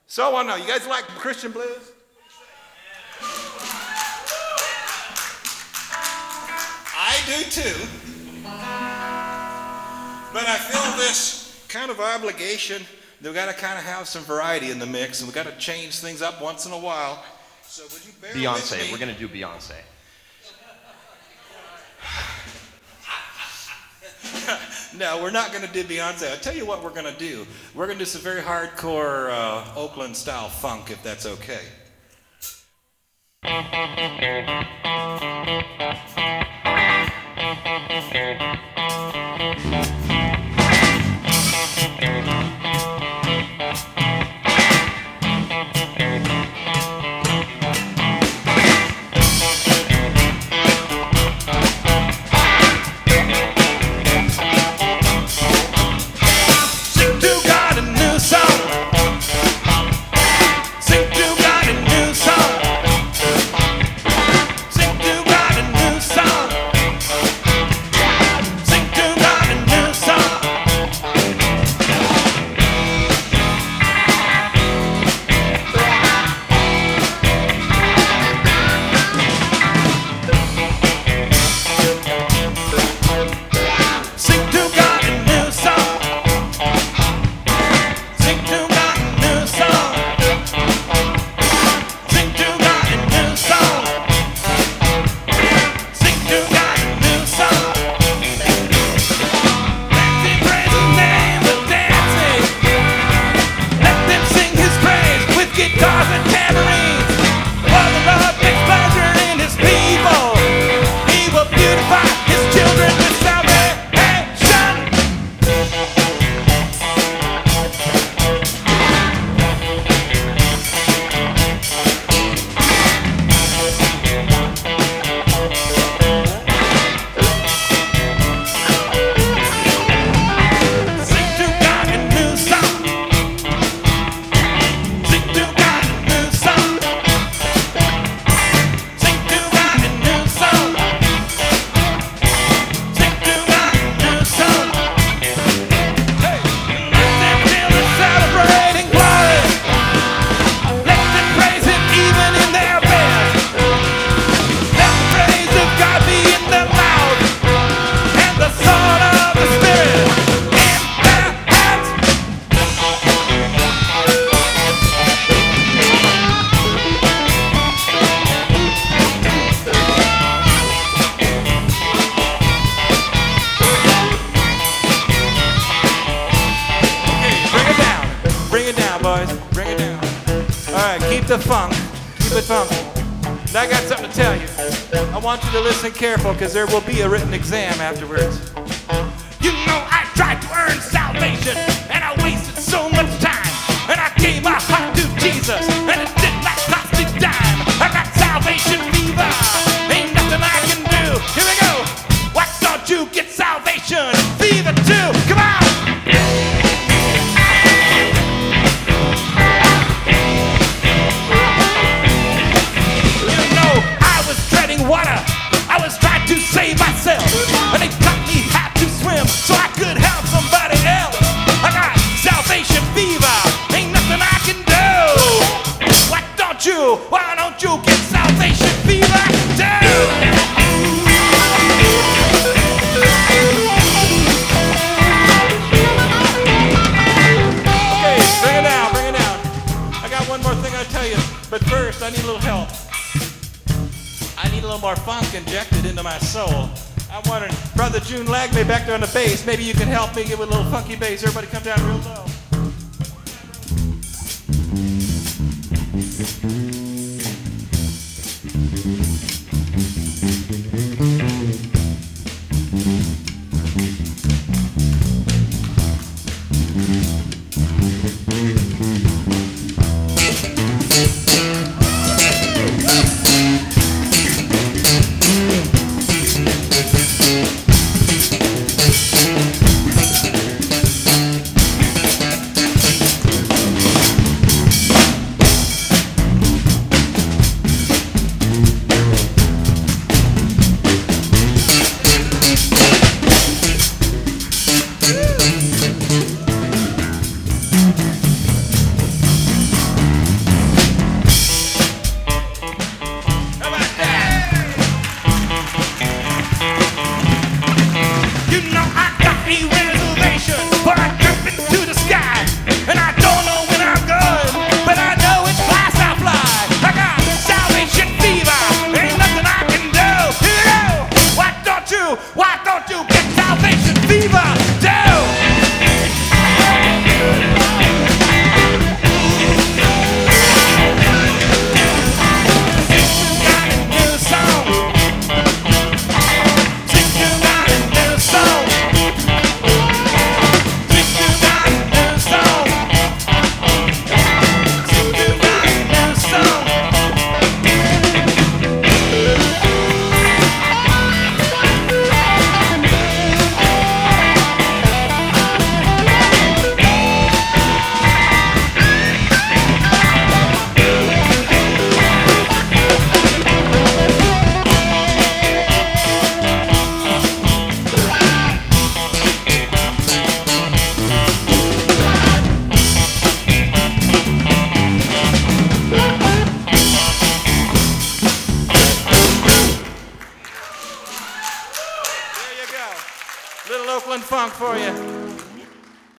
So I want to know, you guys like Christian blues? I do too. But I feel this kind of obligation that we've got to kind of have some variety in the mix, and we've got to change things up once in a while. So would you bear with me? Beyonce. We're going to do Beyonce. No, we're not going to do Beyonce. I'll tell you what we're going to do. We're going to do some very hardcore Oakland-style funk, if that's okay. I got something to tell you. I want you to listen careful because there will be a written exam afterwards. You know I tried to earn salvation and I wasted so much time. And I gave my heart to Jesus and it did not cost a dime. I got salvation fever, ain't nothing I can do. Here we go. Why don't you get salvation fever too? Come on. Water, I was trying to save myself, and they taught me how to swim so I could help somebody else. I got salvation fever, ain't nothing I can do. Why don't you get salvation fever too? Okay, bring it down. I got one more thing I'll tell you, but first I need a little help. I need a little more funk injected into my soul. I'm wondering, Brother June Lagley back there on the bass, maybe you can help me give a little funky bass. Everybody come down real low. Oakland funk for you.